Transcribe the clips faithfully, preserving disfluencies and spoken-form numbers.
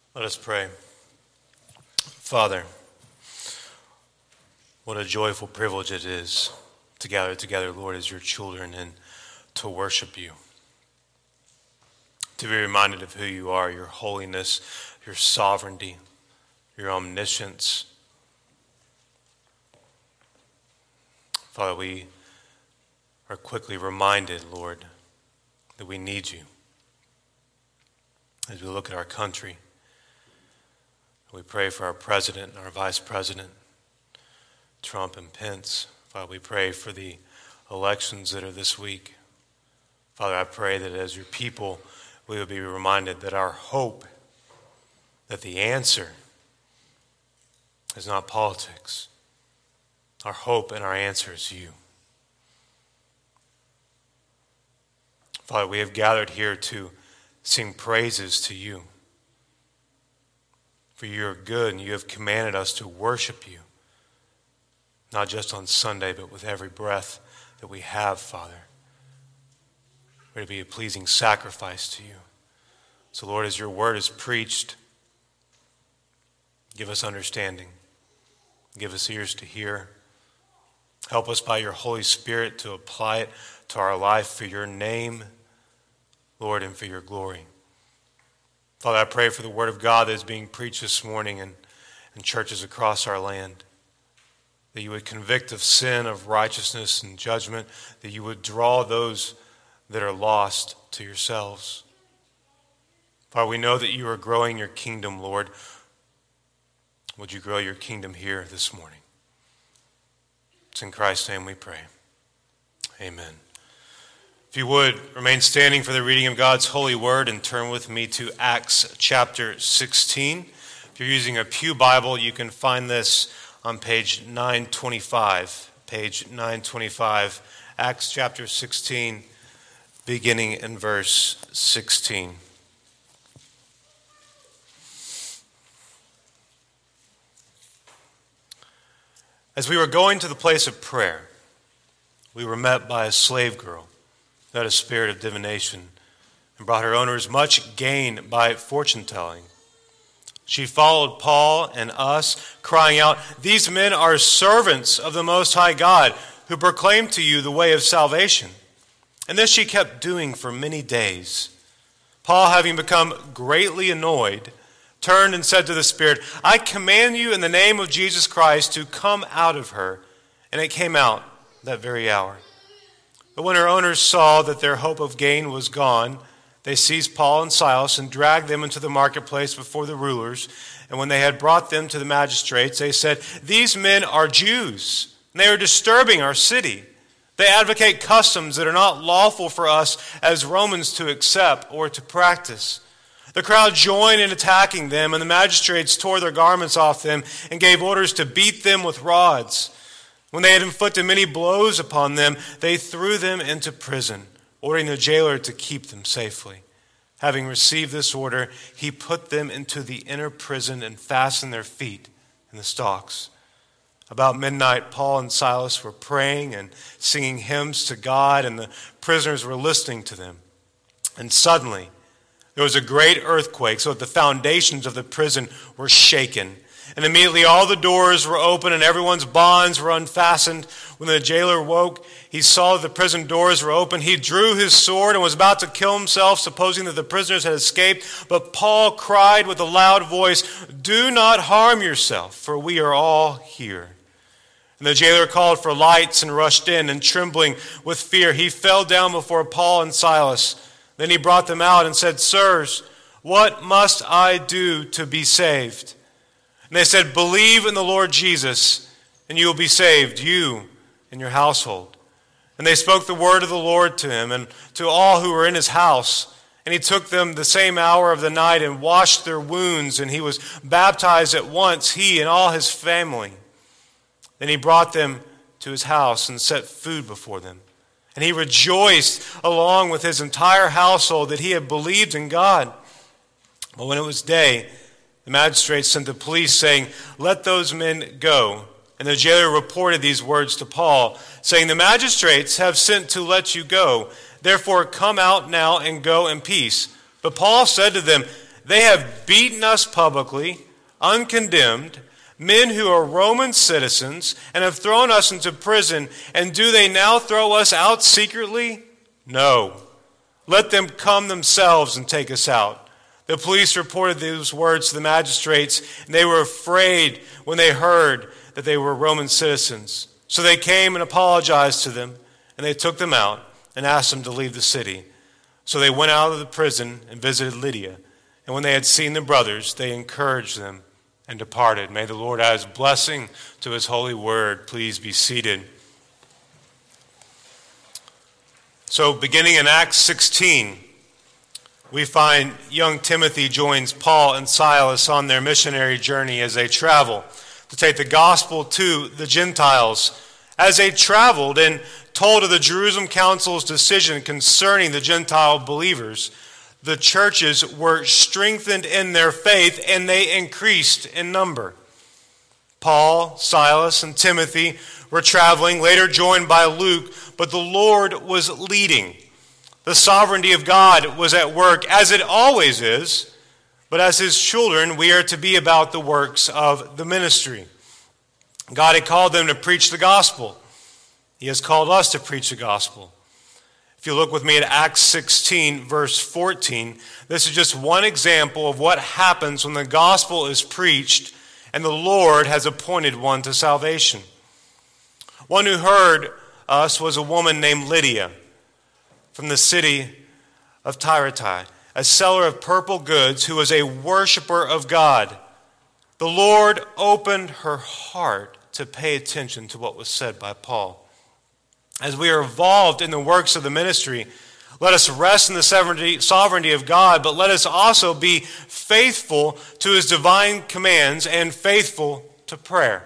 Let us pray. Father, what a joyful privilege it is to gather together, Lord, as your children and to worship you. To be reminded of who you are, your holiness, your sovereignty, your omniscience. Father, we are quickly reminded, Lord, that we need you. As we look at our country, we pray for our president and our vice president, Trump and Pence. Father, we pray for the elections that are this week. Father, I pray that as your people, we will be reminded that our hope, that the answer is not politics. Our hope and our answer is you. Father, we have gathered here to sing praises to you. For you are good, and you have commanded us to worship you, not just on Sunday, but with every breath that we have, Father. May it be a pleasing sacrifice to you. So, Lord, as your word is preached, give us understanding. Give us ears to hear. Help us by your Holy Spirit to apply it to our life for your name, Lord, and for your glory. Father, I pray for the word of God that is being preached this morning in, in churches across our land, that you would convict of sin, of righteousness and judgment, that you would draw those that are lost to yourselves. Father, we know that you are growing your kingdom, Lord. Would you grow your kingdom here this morning? It's in Christ's name we pray. Amen. If you would, remain standing for the reading of God's holy word and turn with me to Acts chapter sixteen. If you're using a Pew Bible, you can find this on page nine twenty-five. Page nine twenty-five, Acts chapter sixteen, beginning in verse sixteen. As we were going to the place of prayer, we were met by a slave girl who had a spirit of divination and brought her owners much gain by fortune-telling. She followed Paul and us, crying out, "These men are servants of the Most High God, who proclaim to you the way of salvation." And this she kept doing for many days. Paul, having become greatly annoyed, turned and said to the spirit, "I command you in the name of Jesus Christ to come out of her." And it came out that very hour. But when her owners saw that their hope of gain was gone, they seized Paul and Silas and dragged them into the marketplace before the rulers. And when they had brought them to the magistrates, they said, "These men are Jews, and they are disturbing our city. They advocate customs that are not lawful for us as Romans to accept or to practice." The crowd joined in attacking them, and the magistrates tore their garments off them and gave orders to beat them with rods. When they had inflicted many blows upon them, they threw them into prison, ordering the jailer to keep them safely. Having received this order, he put them into the inner prison and fastened their feet in the stocks. About midnight, Paul and Silas were praying and singing hymns to God, and the prisoners were listening to them. And suddenly, there was a great earthquake, so that the foundations of the prison were shaken. And immediately all the doors were open and everyone's bonds were unfastened. When the jailer woke, he saw that the prison doors were open. He drew his sword and was about to kill himself, supposing that the prisoners had escaped. But Paul cried with a loud voice, "Do not harm yourself, for we are all here." And the jailer called for lights and rushed in, and trembling with fear, he fell down before Paul and Silas. Then he brought them out and said, "Sirs, what must I do to be saved?" And they said, "Believe in the Lord Jesus, and you will be saved, you and your household." And they spoke the word of the Lord to him and to all who were in his house. And he took them the same hour of the night and washed their wounds, and he was baptized at once, he and all his family. Then he brought them to his house and set food before them. And he rejoiced along with his entire household that he had believed in God. But when it was day, the magistrates sent the police, saying, "Let those men go." And the jailer reported these words to Paul, saying, "The magistrates have sent to let you go. Therefore come out now and go in peace." But Paul said to them, They have beaten us publicly, uncondemned, men who are Roman citizens, and have thrown us into prison. And do they now throw us out secretly? No. Let them come themselves and take us out." The police reported these words to the magistrates, and they were afraid when they heard that they were Roman citizens. So they came and apologized to them, and they took them out and asked them to leave the city. So they went out of the prison and visited Lydia. And when they had seen the brothers, they encouraged them and departed. May the Lord add his blessing to his holy word. Please be seated. So beginning in Acts sixteen, we find young Timothy joins Paul and Silas on their missionary journey as they travel to take the gospel to the Gentiles. As they traveled and told of the Jerusalem Council's decision concerning the Gentile believers, the churches were strengthened in their faith and they increased in number. Paul, Silas, and Timothy were traveling, later joined by Luke, but the Lord was leading. The sovereignty of God was at work, as it always is, but as his children, we are to be about the works of the ministry. God had called them to preach the gospel. He has called us to preach the gospel. If you look with me at Acts sixteen, verse fourteen, this is just one example of what happens when the gospel is preached and the Lord has appointed one to salvation. One who heard us was a woman named Lydia from the city of Thyatira, a seller of purple goods who was a worshiper of God. The Lord opened her heart to pay attention to what was said by Paul. As we are involved in the works of the ministry, let us rest in the sovereignty of God, but let us also be faithful to his divine commands and faithful to prayer.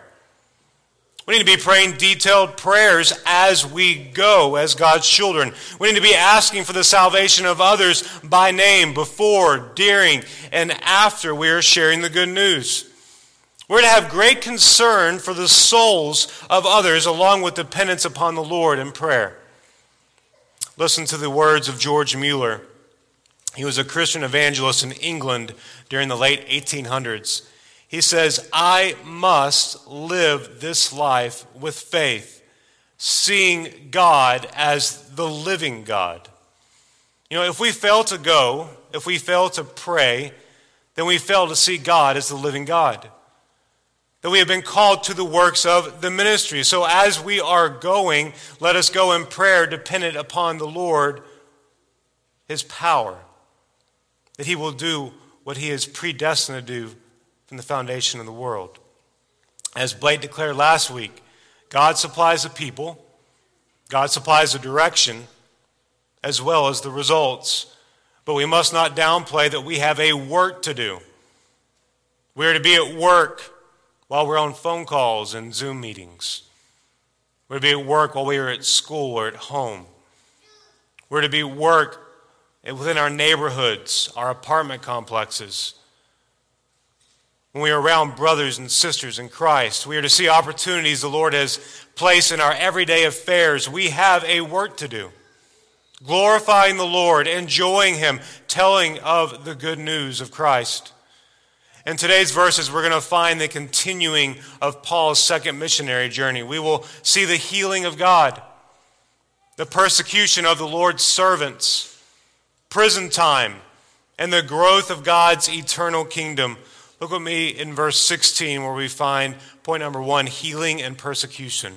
We need to be praying detailed prayers as we go as God's children. We need to be asking for the salvation of others by name before, during, and after we are sharing the good news. We're to have great concern for the souls of others along with dependence upon the Lord in prayer. Listen to the words of George Mueller. He was a Christian evangelist in England during the late eighteen hundreds. He says, "I must live this life with faith, seeing God as the living God." You know, if we fail to go, if we fail to pray, then we fail to see God as the living God. That we have been called to the works of the ministry. So as we are going, let us go in prayer dependent upon the Lord, his power, that he will do what he is predestined to do from the foundation of the world. As Blake declared last week, God supplies the people, God supplies the direction, as well as the results. But we must not downplay that we have a work to do. We are to be at work while we're on phone calls and Zoom meetings. We're to be at work while we are at school or at home. We're to be at work within our neighborhoods, our apartment complexes. When we are around brothers and sisters in Christ, we are to see opportunities the Lord has placed in our everyday affairs. We have a work to do. Glorifying the Lord, enjoying him, telling of the good news of Christ. In today's verses, we're going to find the continuing of Paul's second missionary journey. We will see the healing of God, the persecution of the Lord's servants, prison time, and the growth of God's eternal kingdom. Look with me in verse sixteen where we find point number one, healing and persecution.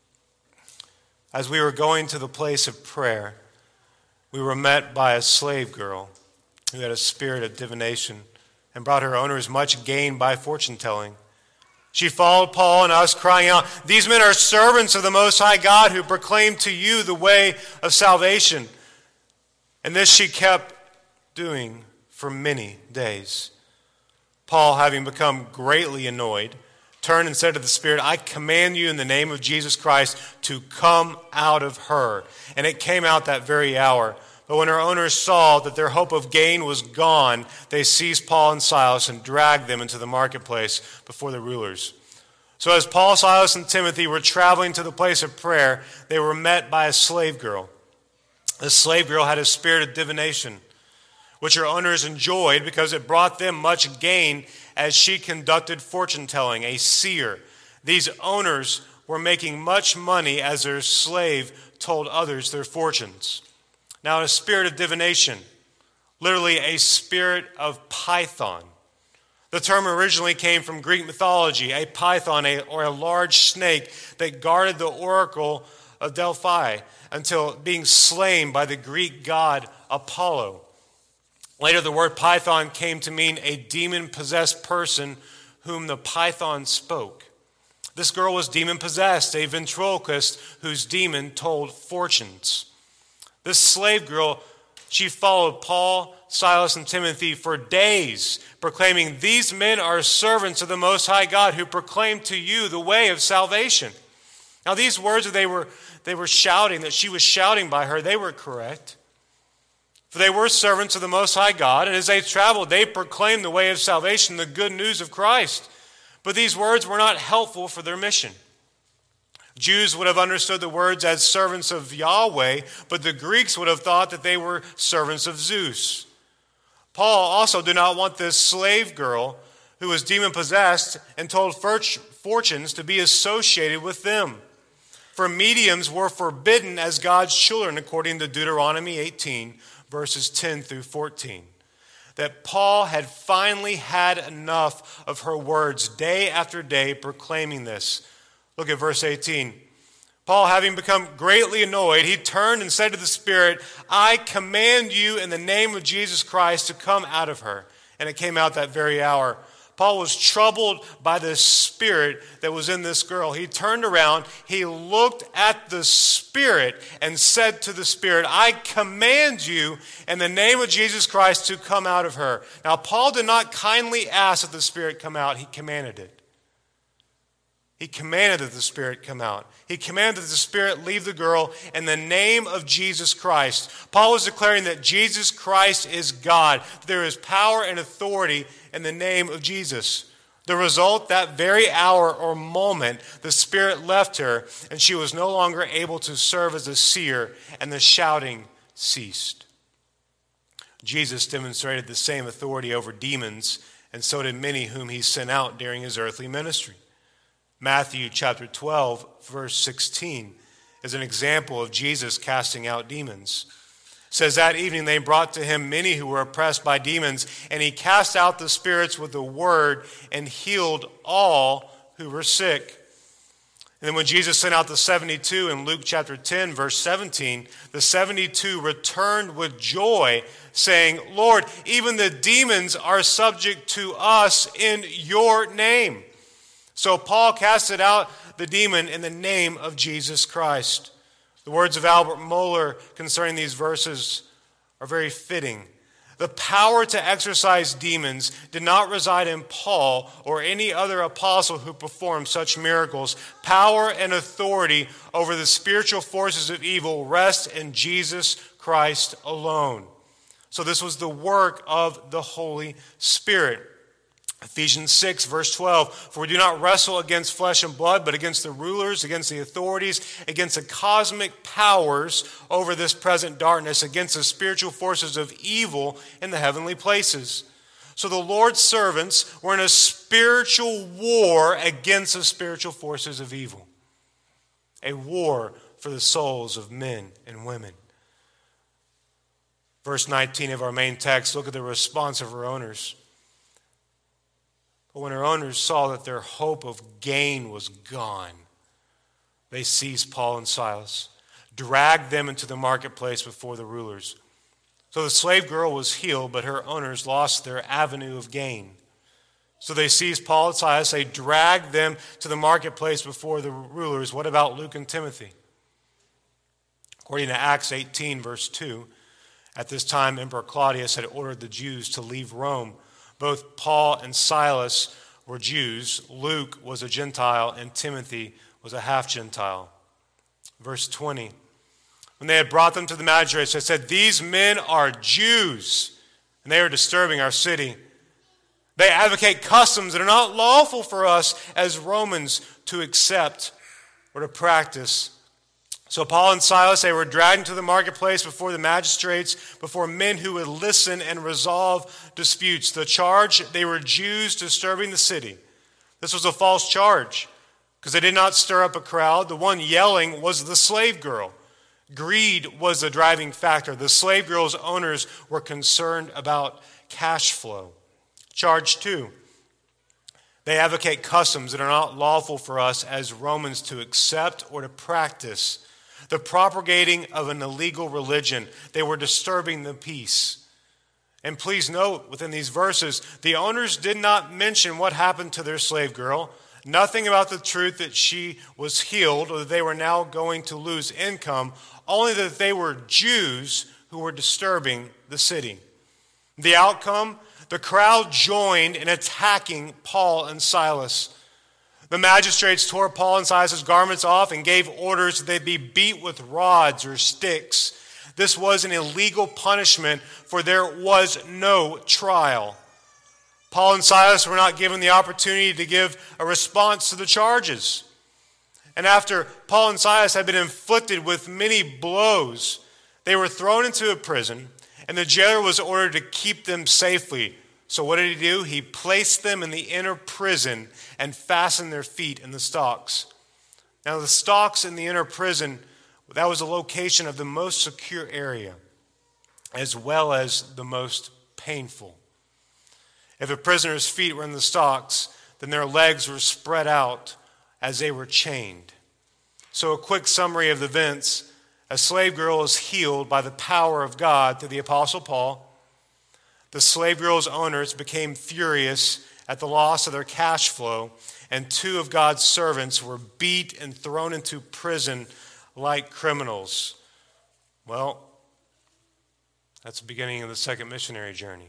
As we were going to the place of prayer, we were met by a slave girl who had a spirit of divination and brought her owners much gain by fortune-telling. She followed Paul and us, crying out, "These men are servants of the Most High God who proclaim to you the way of salvation." And this she kept doing for many days. Paul, having become greatly annoyed, turned and said to the spirit, "I command you in the name of Jesus Christ to come out of her." And it came out that very hour. But when her owners saw that their hope of gain was gone, they seized Paul and Silas and dragged them into the marketplace before the rulers. So as Paul, Silas, and Timothy were traveling to the place of prayer, they were met by a slave girl. The slave girl had a spirit of divination. which her owners enjoyed because it brought them much gain as she conducted fortune-telling, a seer. These owners were making much money as their slave told others their fortunes. Now, a spirit of divination, literally a spirit of python. The term originally came from Greek mythology, a python a, or a large snake that guarded the oracle of Delphi until being slain by the Greek god Apollo. Later, the word python came to mean a demon-possessed person whom the python spoke. This girl was demon-possessed, a ventriloquist whose demon told fortunes. This slave girl, she followed Paul, Silas, and Timothy for days, proclaiming, "These men are servants of the Most High God who proclaim to you the way of salvation." Now, these words that they were, they were shouting, that she was shouting by her, they were correct. For they were servants of the Most High God, and as they traveled, they proclaimed the way of salvation, the good news of Christ. But these words were not helpful for their mission. Jews would have understood the words as servants of Yahweh, but the Greeks would have thought that they were servants of Zeus. Paul also did not want this slave girl who was demon-possessed and told fortunes to be associated with them. For mediums were forbidden as God's children, according to Deuteronomy eighteen, verses ten through fourteen. That Paul had finally had enough of her words day after day proclaiming this. Look at verse eighteen. Paul, having become greatly annoyed, he turned and said to the Spirit, "I command you in the name of Jesus Christ to come out of her." And it came out that very hour. Paul was troubled by the spirit that was in this girl. He turned around, he looked at the Spirit and said to the Spirit, "I command you in the name of Jesus Christ to come out of her." Now, Paul did not kindly ask that the Spirit come out. He commanded it. He commanded that the Spirit come out. He commanded that the Spirit leave the girl in the name of Jesus Christ. Paul was declaring that Jesus Christ is God. There is power and authority in the name of Jesus. The result, that very hour or moment, the Spirit left her, and she was no longer able to serve as a seer, and the shouting ceased. Jesus demonstrated the same authority over demons, and so did many whom he sent out during his earthly ministry. Matthew chapter twelve, verse sixteen, is an example of Jesus casting out demons. It says, "That evening they brought to him many who were oppressed by demons, and he cast out the spirits with the word and healed all who were sick." And then when Jesus sent out the seventy-two in Luke chapter ten, verse seventeen, the seventy-two returned with joy, saying, "Lord, even the demons are subject to us in your name." So Paul casted out the demon in the name of Jesus Christ. The words of Albert Mohler concerning these verses are very fitting. The power to exorcise demons did not reside in Paul or any other apostle who performed such miracles. Power and authority over the spiritual forces of evil rest in Jesus Christ alone. So this was the work of the Holy Spirit. Ephesians six, verse twelve, "For we do not wrestle against flesh and blood, but against the rulers, against the authorities, against the cosmic powers over this present darkness, against the spiritual forces of evil in the heavenly places." So the Lord's servants were in a spiritual war against the spiritual forces of evil. A war for the souls of men and women. Verse nineteen of our main text, look at the response of her owners. But when her owners saw that their hope of gain was gone, they seized Paul and Silas, dragged them into the marketplace before the rulers. So the slave girl was healed, but her owners lost their avenue of gain. So they seized Paul and Silas, they dragged them to the marketplace before the rulers. What about Luke and Timothy? According to Acts eighteen, verse two, at this time Emperor Claudius had ordered the Jews to leave Rome. Both Paul and Silas were Jews. Luke was a Gentile, and Timothy was a half-Gentile. Verse twenty. When they had brought them to the magistrates, they said, "These men are Jews, and they are disturbing our city. They advocate customs that are not lawful for us as Romans to accept or to practice." So Paul and Silas, they were dragged into the marketplace before the magistrates, before men who would listen and resolve disputes. The charge, they were Jews disturbing the city. This was a false charge because they did not stir up a crowd. The one yelling was the slave girl. Greed was the driving factor. The slave girl's owners were concerned about cash flow. Charge two, they advocate customs that are not lawful for us as Romans to accept or to practice. The propagating of an illegal religion. They were disturbing the peace. And please note, within these verses, the owners did not mention what happened to their slave girl. Nothing about the truth that she was healed or that they were now going to lose income. Only that they were Jews who were disturbing the city. The outcome, the crowd joined in attacking Paul and Silas. The magistrates tore Paul and Silas' garments off and gave orders that they be beat with rods or sticks. This was an illegal punishment, for there was no trial. Paul and Silas were not given the opportunity to give a response to the charges. And after Paul and Silas had been inflicted with many blows, they were thrown into a prison, and the jailer was ordered to keep them safely. So what did he do? He placed them in the inner prison and fastened their feet in the stocks. Now the stocks in the inner prison, that was a location of the most secure area, as well as the most painful. If a prisoner's feet were in the stocks, then their legs were spread out as they were chained. So a quick summary of the events. A slave girl is healed by the power of God through the Apostle Paul. The slave girl's owners became furious at the loss of their cash flow, and two of God's servants were beat and thrown into prison like criminals. Well, that's the beginning of the second missionary journey.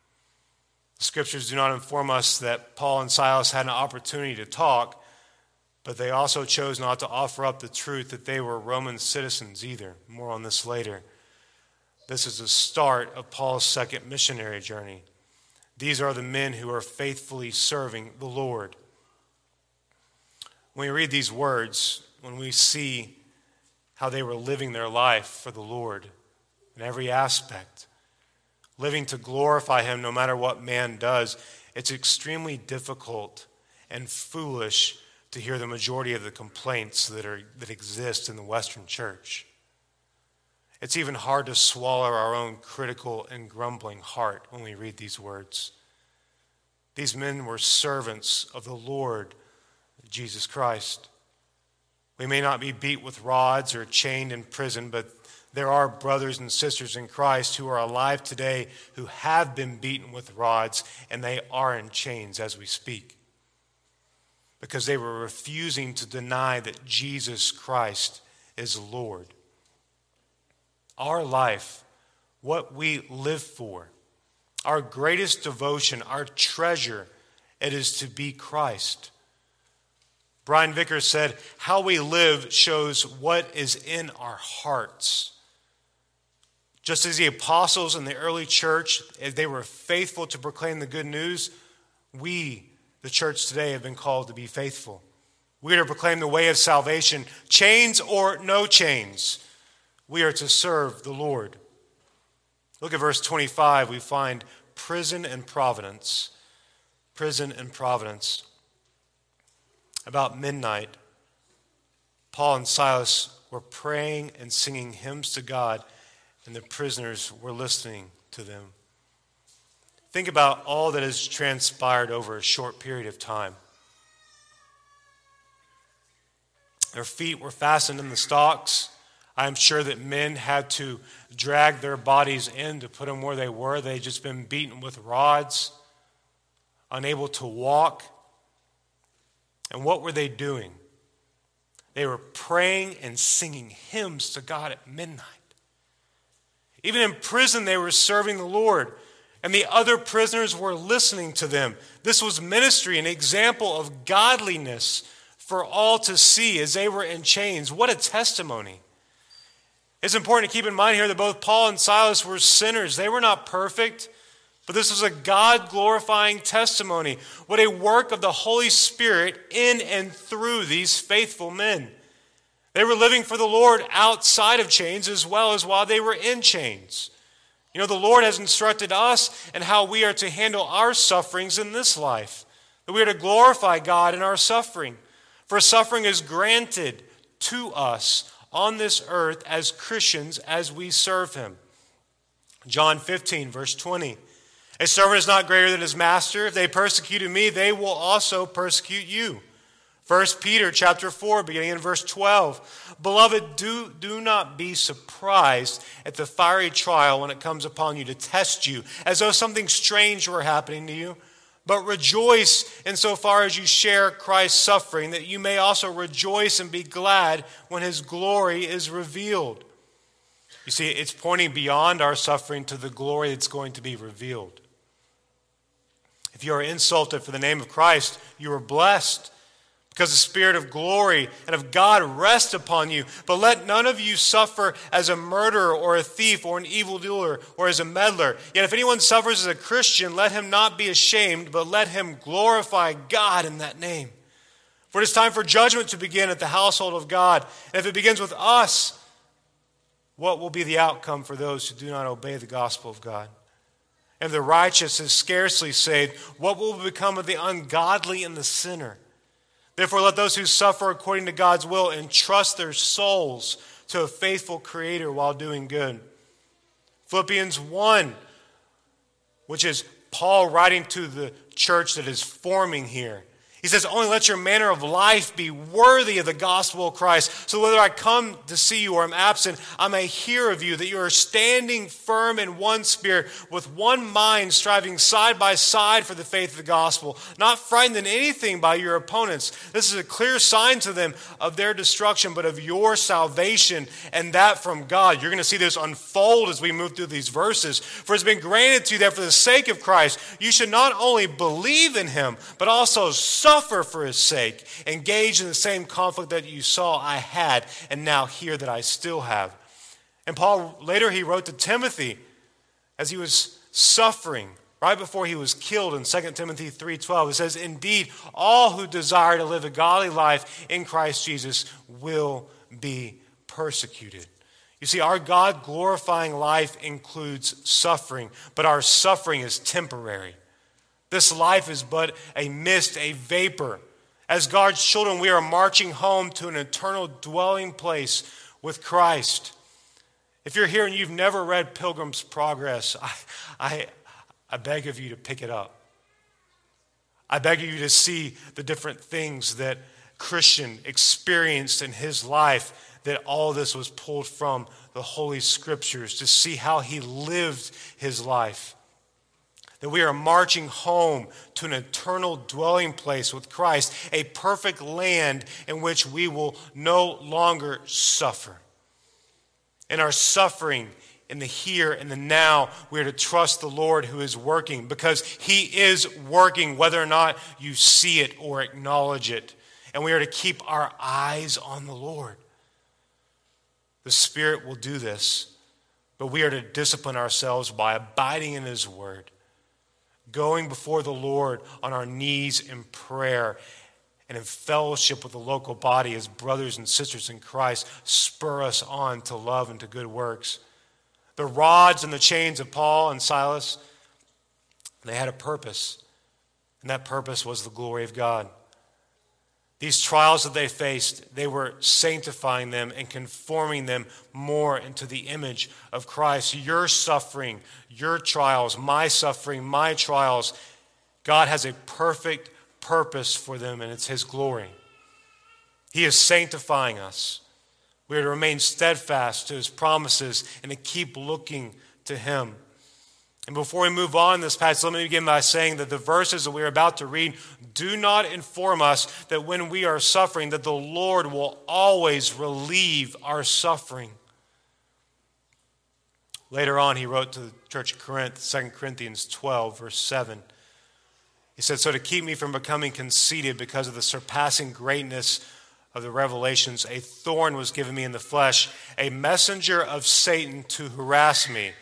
The scriptures do not inform us that Paul and Silas had an opportunity to talk, but they also chose not to offer up the truth that they were Roman citizens either. More on this later. This is the start of Paul's second missionary journey. These are the men who are faithfully serving the Lord. When we read these words, when we see how they were living their life for the Lord in every aspect, living to glorify Him no matter what man does, it's extremely difficult and foolish to hear the majority of the complaints that are that exist in the Western church. It's even hard to swallow our own critical and grumbling heart when we read these words. These men were servants of the Lord Jesus Christ. We may not be beat with rods or chained in prison, but there are brothers and sisters in Christ who are alive today who have been beaten with rods, and they are in chains as we speak, because they were refusing to deny that Jesus Christ is Lord. Our life, what we live for, our greatest devotion, our treasure, it is to be Christ. Brian Vickers said, how we live shows what is in our hearts. Just as the apostles in the early church, as they were faithful to proclaim the good news, we, the church today, have been called to be faithful. We are to proclaim the way of salvation, chains or no chains. We are to serve the Lord. Look at verse twenty-five. We find prison and providence. Prison and providence. About midnight, Paul and Silas were praying and singing hymns to God, and the prisoners were listening to them. Think about all that has transpired over a short period of time. Their feet were fastened in the stocks. I'm sure that men had to drag their bodies in to put them where they were. They had just been beaten with rods, unable to walk. And what were they doing? They were praying and singing hymns to God at midnight. Even in prison, they were serving the Lord, and the other prisoners were listening to them. This was ministry, an example of godliness for all to see as they were in chains. What a testimony. It's important to keep in mind here that both Paul and Silas were sinners. They were not perfect, but this was a God-glorifying testimony. What a work of the Holy Spirit in and through these faithful men. They were living for the Lord outside of chains as well as while they were in chains. You know, the Lord has instructed us in how we are to handle our sufferings in this life, that we are to glorify God in our suffering. For suffering is granted to us on this earth as Christians as we serve him. John fifteen, verse twenty. A servant is not greater than his master. If they persecuted me, they will also persecute you. First Peter chapter four, beginning in verse twelve. Beloved, do, do not be surprised at the fiery trial when it comes upon you to test you, as though something strange were happening to you. But rejoice insofar as you share Christ's suffering, that you may also rejoice and be glad when his glory is revealed. You see, it's pointing beyond our suffering to the glory that's going to be revealed. If you are insulted for the name of Christ, you are blessed, because the Spirit of glory and of God rests upon you. But let none of you suffer as a murderer or a thief or an evildoer or as a meddler. Yet if anyone suffers as a Christian, let him not be ashamed, but let him glorify God in that name. For it is time for judgment to begin at the household of God. And if it begins with us, what will be the outcome for those who do not obey the gospel of God? And the righteous is scarcely saved. What will become of the ungodly and the sinner? Therefore, let those who suffer according to God's will entrust their souls to a faithful Creator while doing good. Philippians one, which is Paul writing to the church that is forming here. He says, only let your manner of life be worthy of the gospel of Christ. So whether I come to see you or am absent, I may hear of you that you are standing firm in one spirit, with one mind, striving side by side for the faith of the gospel, not frightened in anything by your opponents. This is a clear sign to them of their destruction, but of your salvation, and that from God. You're going to see this unfold as we move through these verses. For it's been granted to you that for the sake of Christ, you should not only believe in him, but also suffer Suffer for his sake, engage in the same conflict that you saw I had and now hear that I still have. And Paul, later he wrote to Timothy as he was suffering, right before he was killed in Second Timothy three twelve. It says, indeed, all who desire to live a godly life in Christ Jesus will be persecuted. You see, our God-glorifying life includes suffering, but our suffering is temporary. This life is but a mist, a vapor. As God's children, we are marching home to an eternal dwelling place with Christ. If you're here and you've never read Pilgrim's Progress, I, I, I beg of you to pick it up. I beg of you to see the different things that Christian experienced in his life, that all this was pulled from the Holy Scriptures, to see how he lived his life. That we are marching home to an eternal dwelling place with Christ, a perfect land in which we will no longer suffer. In our suffering, in the here and the now, we are to trust the Lord who is working, because he is working whether or not you see it or acknowledge it. And we are to keep our eyes on the Lord. The Spirit will do this, but we are to discipline ourselves by abiding in his word, going before the Lord on our knees in prayer and in fellowship with the local body as brothers and sisters in Christ, spur us on to love and to good works. The rods and the chains of Paul and Silas, they had a purpose, and that purpose was the glory of God. These trials that they faced, they were sanctifying them and conforming them more into the image of Christ. Your suffering, your trials, my suffering, my trials, God has a perfect purpose for them, and it's his glory. He is sanctifying us. We are to remain steadfast to his promises and to keep looking to him. And before we move on in this passage, let me begin by saying that the verses that we are about to read do not inform us that when we are suffering, that the Lord will always relieve our suffering. Later on, he wrote to the church of Corinth, Second Corinthians twelve, verse seven. He said, so to keep me from becoming conceited because of the surpassing greatness of the revelations, a thorn was given me in the flesh, a messenger of Satan to harass me,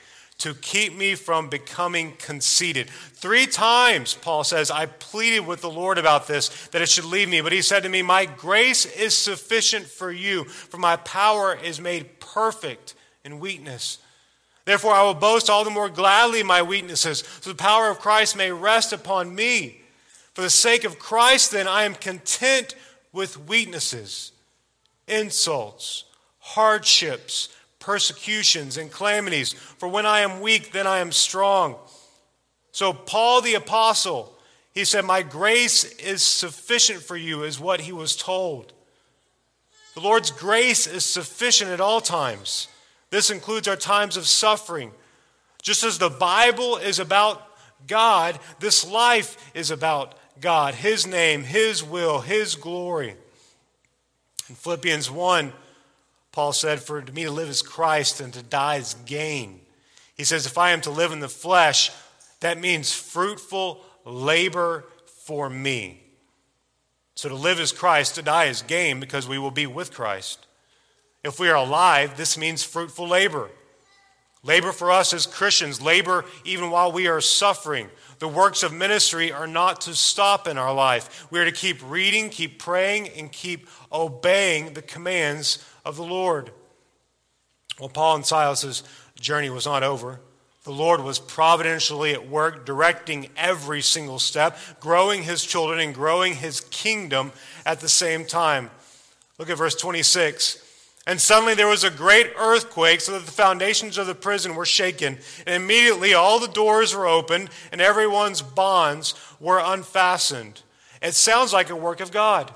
to keep me from becoming conceited. Three times, Paul says, I pleaded with the Lord about this, that it should leave me. But he said to me, my grace is sufficient for you, for my power is made perfect in weakness. Therefore, I will boast all the more gladly in my weaknesses, so the power of Christ may rest upon me. For the sake of Christ, then, I am content with weaknesses, insults, hardships, persecutions, and calamities. For when I am weak, then I am strong. So Paul the apostle, he said, my grace is sufficient for you, is what he was told. The Lord's grace is sufficient at all times. This includes our times of suffering. Just as the Bible is about God, this life is about God, His name, His will, His glory. In Philippians one, Paul said, for me to live is Christ and to die is gain. He says, if I am to live in the flesh, that means fruitful labor for me. So to live is Christ, to die is gain, because we will be with Christ. If we are alive, this means fruitful labor. Labor for us as Christians, labor even while we are suffering. The works of ministry are not to stop in our life. We are to keep reading, keep praying, and keep obeying the commands of the Lord. Well, Paul and Silas's journey was not over. The Lord was providentially at work, directing every single step, growing his children and growing his kingdom at the same time. Look at verse twenty-six. And suddenly there was a great earthquake, so that the foundations of the prison were shaken. And immediately all the doors were opened, and everyone's bonds were unfastened. It sounds like a work of God.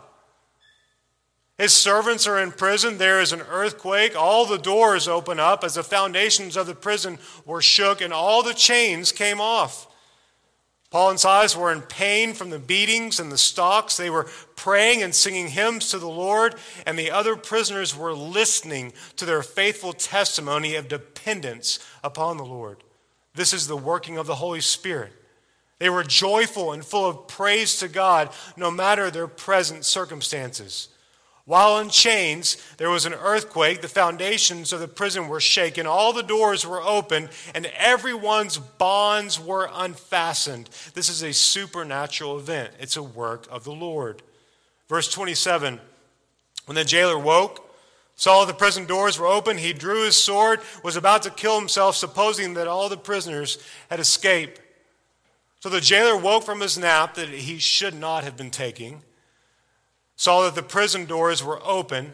His servants are in prison. There is an earthquake. All the doors open up as the foundations of the prison were shook, and all the chains came off. Paul and Silas were in pain from the beatings and the stocks. They were praying and singing hymns to the Lord, and the other prisoners were listening to their faithful testimony of dependence upon the Lord. This is the working of the Holy Spirit. They were joyful and full of praise to God, no matter their present circumstances. While in chains, there was an earthquake. The foundations of the prison were shaken. All the doors were opened, and everyone's bonds were unfastened. This is a supernatural event. It's a work of the Lord. Verse twenty-seven, when the jailer woke, saw the prison doors were open, he drew his sword, was about to kill himself, supposing that all the prisoners had escaped. So the jailer woke from his nap that he should not have been taking, saw that the prison doors were open,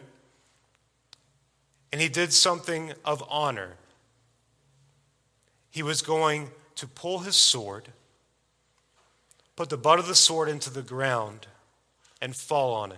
and he did something of honor. He was going to pull his sword, put the butt of the sword into the ground, and fall on it.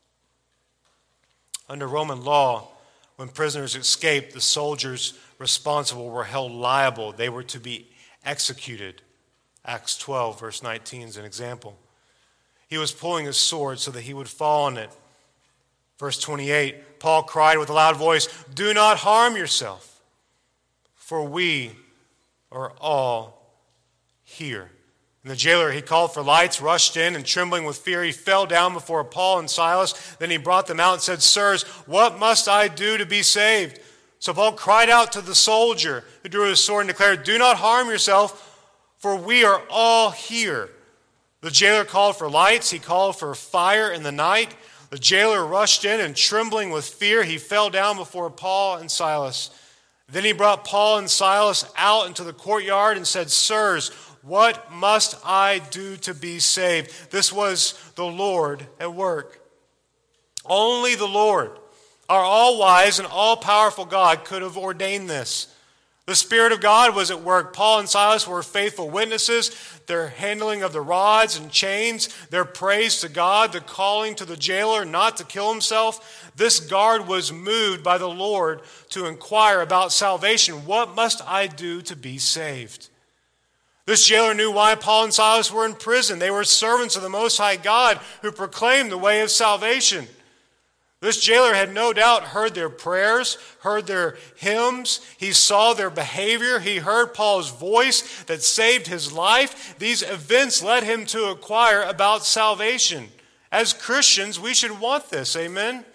Under Roman law, when prisoners escaped, the soldiers responsible were held liable. They were to be executed. Acts twelve, verse nineteen is an example. He was pulling his sword so that he would fall on it. Verse twenty-eight, Paul cried with a loud voice, "Do not harm yourself, for we are all here." And the jailer, he called for lights, rushed in, and trembling with fear, he fell down before Paul and Silas. Then he brought them out and said, "Sirs, what must I do to be saved?" So Paul cried out to the soldier who drew his sword and declared, "Do not harm yourself, for we are all here." The jailer called for lights. He called for fire in the night. The jailer rushed in, and trembling with fear, he fell down before Paul and Silas. Then he brought Paul and Silas out into the courtyard and said, "Sirs, what must I do to be saved?" This was the Lord at work. Only the Lord, our all-wise and all-powerful God, could have ordained this. The Spirit of God was at work. Paul and Silas were faithful witnesses. Their handling of the rods and chains, their praise to God, the calling to the jailer not to kill himself. This guard was moved by the Lord to inquire about salvation. What must I do to be saved? This jailer knew why Paul and Silas were in prison. They were servants of the Most High God who proclaimed the way of salvation. This jailer had no doubt heard their prayers, heard their hymns. He saw their behavior. He heard Paul's voice that saved his life. These events led him to inquire about salvation. As Christians, we should want this. Amen?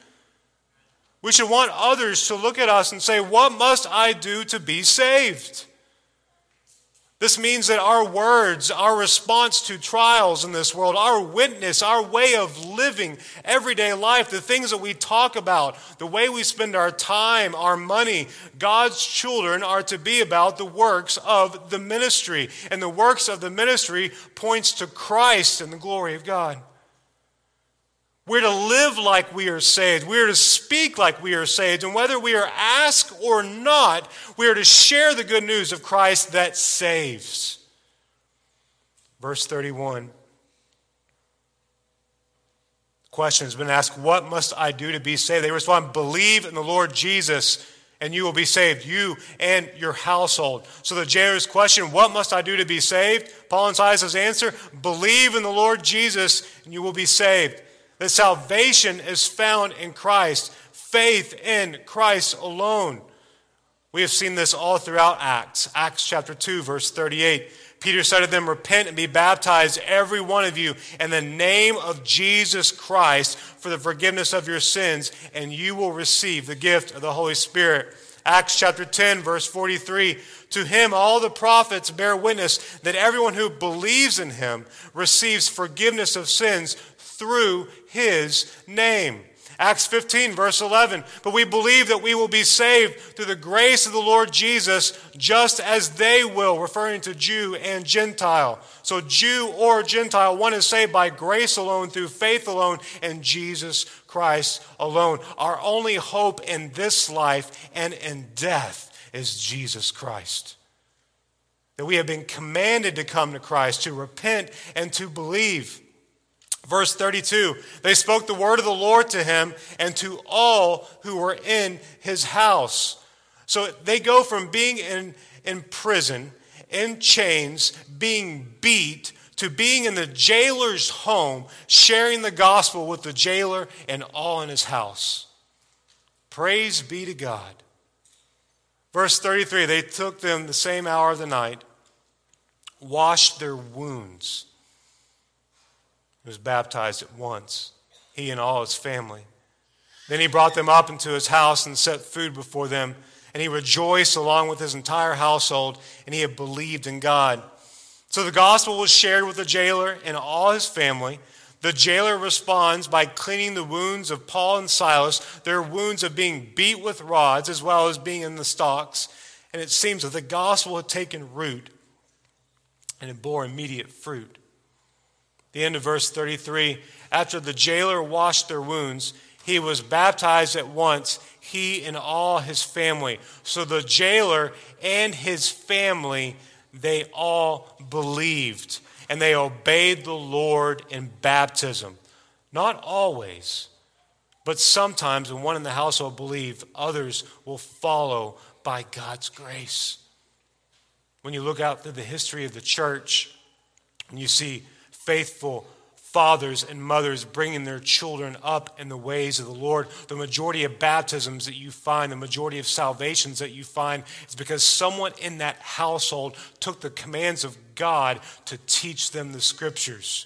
We should want others to look at us and say, "What must I do to be saved?" This means that our words, our response to trials in this world, our witness, our way of living everyday life, the things that we talk about, the way we spend our time, our money, God's children are to be about the works of the ministry. And the works of the ministry points to Christ and the glory of God. We're to live like we are saved. We are to speak like we are saved. And whether we are asked or not, we are to share the good news of Christ that saves. Verse thirty-one. The question has been asked, what must I do to be saved? They respond, believe in the Lord Jesus and you will be saved, you and your household. So the jailer's question, what must I do to be saved? Paul and Silas' answer, believe in the Lord Jesus and you will be saved. That salvation is found in Christ, faith in Christ alone. We have seen this all throughout Acts. Acts chapter two, verse thirty-eight. Peter said to them, repent and be baptized, every one of you, in the name of Jesus Christ for the forgiveness of your sins, and you will receive the gift of the Holy Spirit. Acts chapter ten, verse forty-three. To him all the prophets bear witness that everyone who believes in him receives forgiveness of sins through his name. Acts fifteen, verse eleven. But we believe that we will be saved through the grace of the Lord Jesus, just as they will, referring to Jew and Gentile. So Jew or Gentile, one is saved by grace alone, through faith alone, and Jesus Christ alone. Our only hope in this life and in death is Jesus Christ. That we have been commanded to come to Christ, to repent and to believe. Verse thirty-two, they spoke the word of the Lord to him and to all who were in his house. So they go from being in, in prison, in chains, being beat, to being in the jailer's home, sharing the gospel with the jailer and all in his house. Praise be to God. Verse thirty-three, they took them the same hour of the night, washed their wounds. He was baptized at once, he and all his family. Then he brought them up into his house and set food before them. And he rejoiced along with his entire household, and he had believed in God. So the gospel was shared with the jailer and all his family. The jailer responds by cleaning the wounds of Paul and Silas, their wounds of being beat with rods as well as being in the stocks. And it seems that the gospel had taken root and it bore immediate fruit. The end of verse thirty-three, after the jailer washed their wounds, he was baptized at once, he and all his family. So the jailer and his family, they all believed, and they obeyed the Lord in baptism. Not always, but sometimes when one in the household believes, others will follow by God's grace. When you look out through the history of the church, and you see faithful fathers and mothers bringing their children up in the ways of the Lord, the majority of baptisms that you find, the majority of salvations that you find is because someone in that household took the commands of God to teach them the scriptures.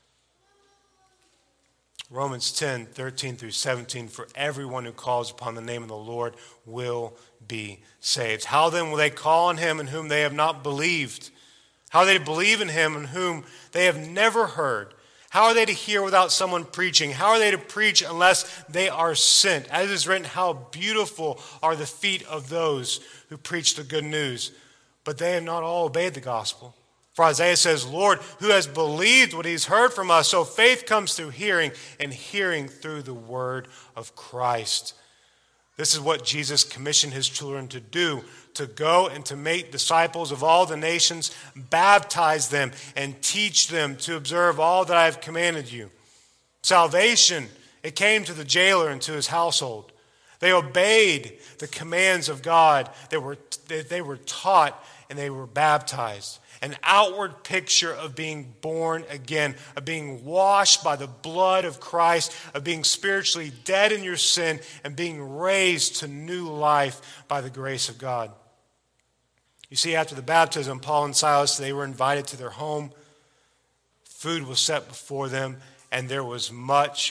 Romans ten, thirteen through seventeen, for everyone who calls upon the name of the Lord will be saved. How then will they call on him in whom they have not believed? How they believe in him in whom they have never heard? How are they to hear without someone preaching? How are they to preach unless they are sent? As it is written, how beautiful are the feet of those who preach the good news. But they have not all obeyed the gospel. For Isaiah says, Lord, who has believed what he's heard from us? So faith comes through hearing, and hearing through the word of Christ. This is what Jesus commissioned his children to do, to go and to make disciples of all the nations, baptize them, and teach them to observe all that I have commanded you. Salvation, it came to the jailer and to his household. They obeyed the commands of God. They were, they were taught and they were baptized. An outward picture of being born again, of being washed by the blood of Christ, of being spiritually dead in your sin and being raised to new life by the grace of God. You see, after the baptism, Paul and Silas, they were invited to their home. Food was set before them, and there was much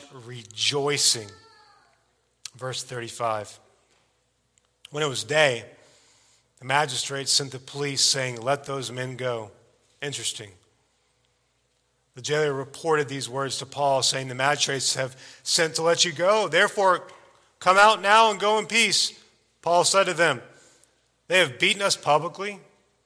rejoicing. Verse thirty-five. When it was day, The magistrates sent the police saying, "Let those men go." Interesting. The jailer reported these words to Paul, saying, "The magistrates have sent to let you go. Therefore, come out now and go in peace." Paul said to them, "They have beaten us publicly,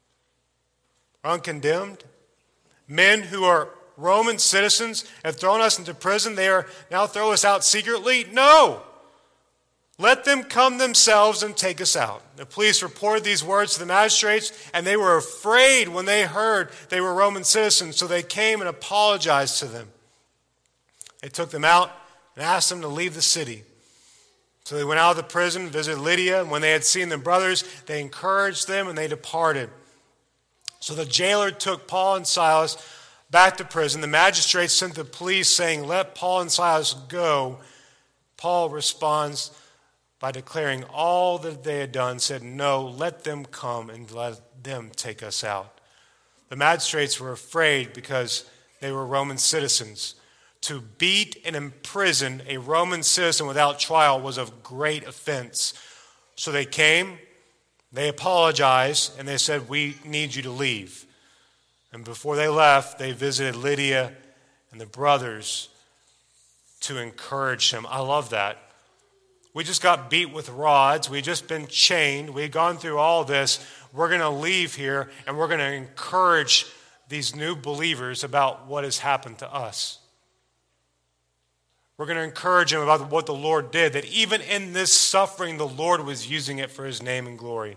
uncondemned. Men who are Roman citizens have thrown us into prison. They are now throw us out secretly? No! Let them come themselves and take us out." The police reported these words to the magistrates, and they were afraid when they heard they were Roman citizens, so they came and apologized to them. They took them out and asked them to leave the city. So they went out of the prison, visited Lydia, and when they had seen the brothers, they encouraged them, and they departed. So the jailer took Paul and Silas back to prison. The magistrates sent the police saying, "Let Paul and Silas go." Paul responds by declaring all that they had done, said, "No, let them come and let them take us out." The magistrates were afraid because they were Roman citizens. To beat and imprison a Roman citizen without trial was of great offense. So they came, they apologized, and they said, "We need you to leave." And before they left, they visited Lydia and the brothers to encourage them. I love that. We just got beat with rods. We've just been chained. We've gone through all this. We're going to leave here, and we're going to encourage these new believers about what has happened to us. We're going to encourage them about what the Lord did, that even in this suffering, the Lord was using it for his name and glory.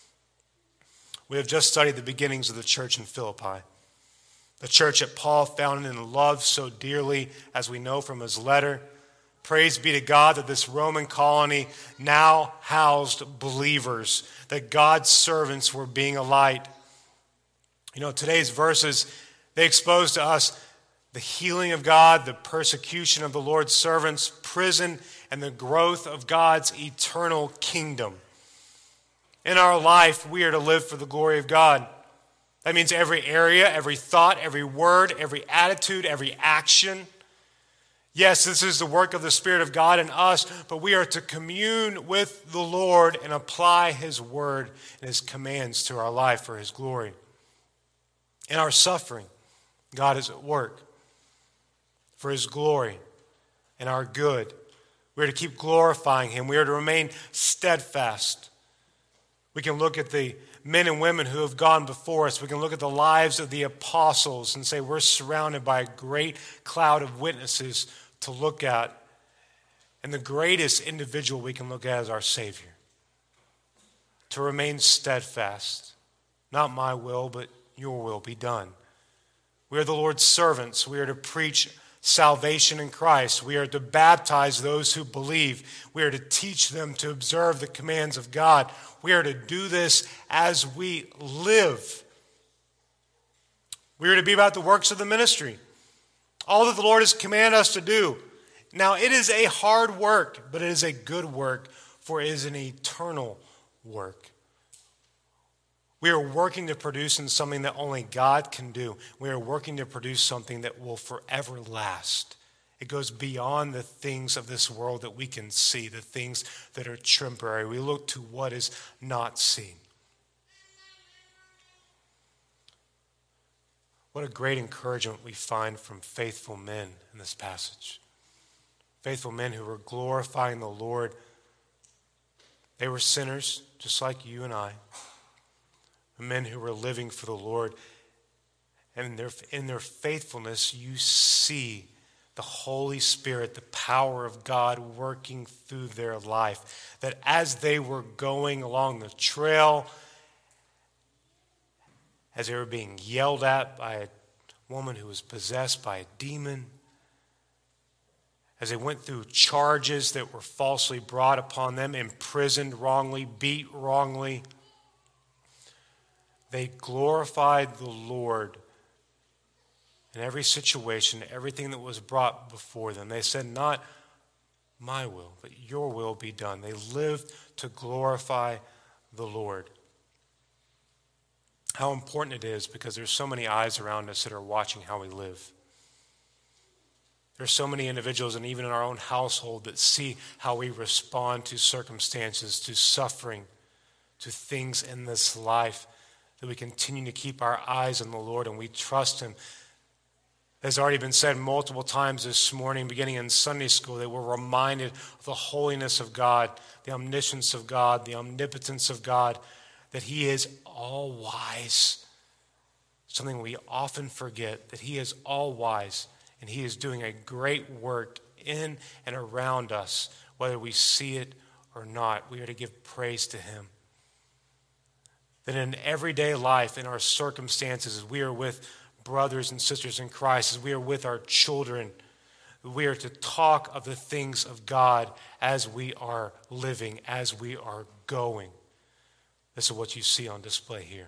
We have just studied the beginnings of the church in Philippi. The church that Paul founded and loved so dearly, as we know from his letter. Praise be to God that this Roman colony now housed believers, that God's servants were being a light. You know, today's verses, they expose to us the healing of God, the persecution of the Lord's servants, prison, and the growth of God's eternal kingdom. In our life, we are to live for the glory of God. That means every area, every thought, every word, every attitude, every action. Yes, this is the work of the Spirit of God in us, but we are to commune with the Lord and apply his word and his commands to our life for his glory. In our suffering, God is at work for his glory and our good. We are to keep glorifying him. We are to remain steadfast. We can look at the men and women who have gone before us. We can look at the lives of the apostles and say we're surrounded by a great cloud of witnesses to look at. And the greatest individual we can look at is our Savior. To remain steadfast. Not my will, but your will be done. We are the Lord's servants. We are to preach salvation in Christ. We are to baptize those who believe. We are to teach them to observe the commands of God. We are to do this as we live. We are to be about the works of the ministry. All that the Lord has commanded us to do. Now, it is a hard work, but it is a good work, for it is an eternal work. We are working to produce in something that only God can do. We are working to produce something that will forever last. It goes beyond the things of this world that we can see, the things that are temporary. We look to what is not seen. What a great encouragement we find from faithful men in this passage. Faithful men who were glorifying the Lord. They were sinners, just like you and I. Men who were living for the Lord. And in their, in their faithfulness, you see the Holy Spirit, the power of God working through their life. That as they were going along the trail, as they were being yelled at by a woman who was possessed by a demon, as they went through charges that were falsely brought upon them, imprisoned wrongly, beat wrongly, they glorified the Lord in every situation, everything that was brought before them. They said, not my will, but your will be done. They lived to glorify the Lord. How important it is, because there's so many eyes around us that are watching how we live. There's so many individuals, and even in our own household, that see how we respond to circumstances, to suffering, to things in this life, that we continue to keep our eyes on the Lord and we trust him. As already been said multiple times this morning, beginning in Sunday school, that we're reminded of the holiness of God, the omniscience of God, the omnipotence of God, that he is all-wise. Something we often forget, that he is all-wise, and he is doing a great work in and around us, whether we see it or not. We are to give praise to him. That in everyday life, in our circumstances, as we are with brothers and sisters in Christ, as we are with our children, we are to talk of the things of God as we are living, as we are going. This is what you see on display here.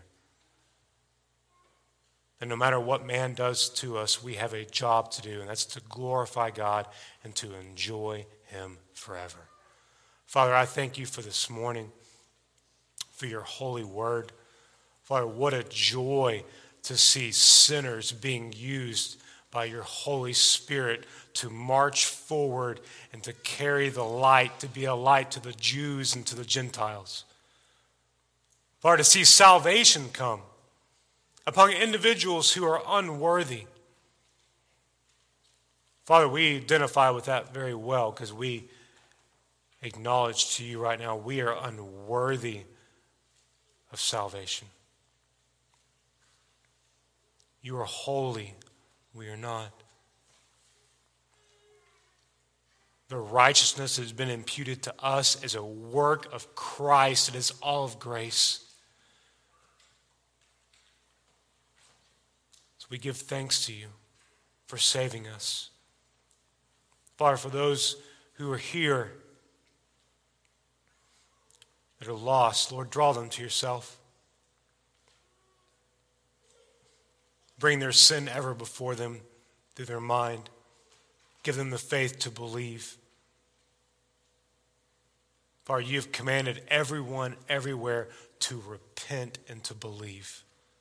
And no matter what man does to us, we have a job to do, and that's to glorify God and to enjoy him forever. Father, I thank you for this morning, for your holy word. Father, what a joy to see sinners being used by your Holy Spirit to march forward and to carry the light, to be a light to the Jews and to the Gentiles. Father, to see salvation come upon individuals who are unworthy. Father, we identify with that very well because we acknowledge to you right now we are unworthy of salvation. You are holy, we are not. The righteousness that has been imputed to us is a work of Christ. It is all of grace. So we give thanks to you for saving us. Father, for those who are here that are lost, Lord, draw them to yourself. Bring their sin ever before them through their mind. Give them the faith to believe. Father, you have commanded everyone everywhere to repent and to believe.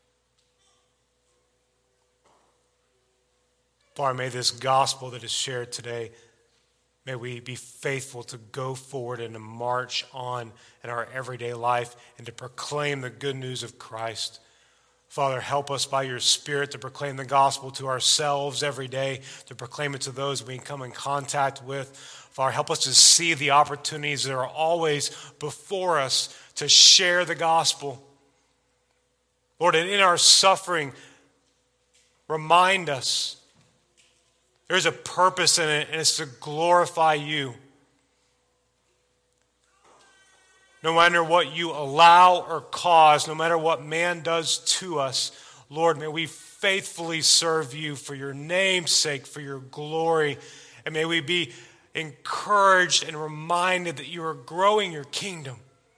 Father, may this gospel that is shared today, may we be faithful to go forward and to march on in our everyday life and to proclaim the good news of Christ. Father, help us by your Spirit to proclaim the gospel to ourselves every day, to proclaim it to those we come in contact with. Father, help us to see the opportunities that are always before us to share the gospel. Lord, and in our suffering, remind us there's a purpose in it, and it's to glorify you. No matter what you allow or cause, no matter what man does to us, Lord, may we faithfully serve you for your name's sake, for your glory, and may we be encouraged and reminded that you are growing your kingdom.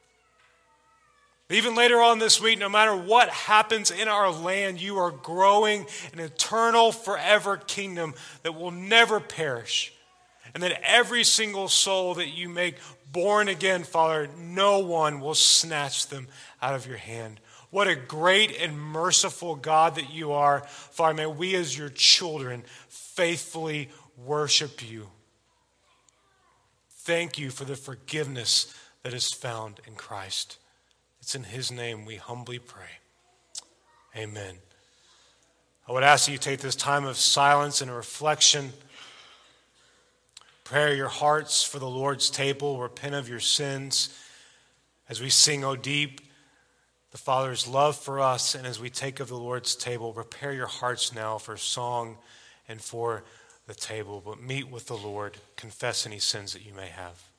Even later on this week, no matter what happens in our land, you are growing an eternal, forever kingdom that will never perish. And that every single soul that you make born again, Father, no one will snatch them out of your hand. What a great and merciful God that you are. Father, may we as your children faithfully worship you. Thank you for the forgiveness that is found in Christ. It's in his name we humbly pray. Amen. I would ask that you take this time of silence and reflection. Prepare your hearts for the Lord's table. Repent of your sins. As we sing, O deep, the Father's love for us, and as we take of the Lord's table, prepare your hearts now for song and for the table. But meet with the Lord. Confess any sins that you may have.